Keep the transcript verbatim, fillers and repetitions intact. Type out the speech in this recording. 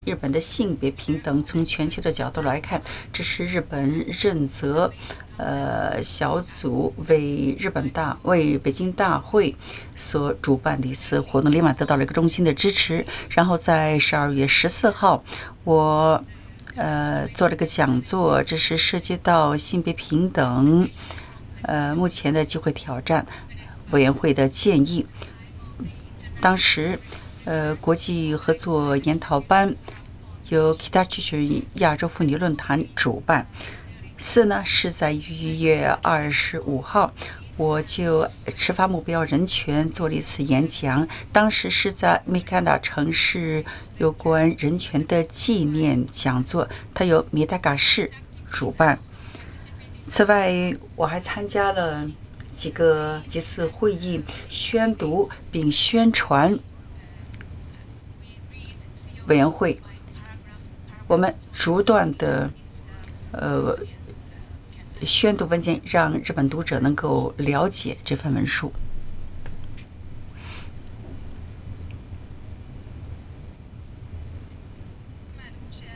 日本的性别平等。从全球的角度来看，这是日本任责呃小组为日本大为北京大会所主办的一次活动，立马得到了一个中心的支持。然后在十二月十四号，我呃做了个讲座，这是涉及到性别平等呃目前的机会挑战委员会的建议。当时呃国际合作研讨班由 Kitachi 亚洲妇女论坛主办。四呢是在一月二十五号，我就持发目标人权做了一次演讲，当时是在米卡纳城市有关人权的纪念讲座，它由米达嘎市主办。此外，我还参加了几个几次会议，宣读并宣传委员会。我们不断的呃宣读文件，让日本读者能够了解这份文书。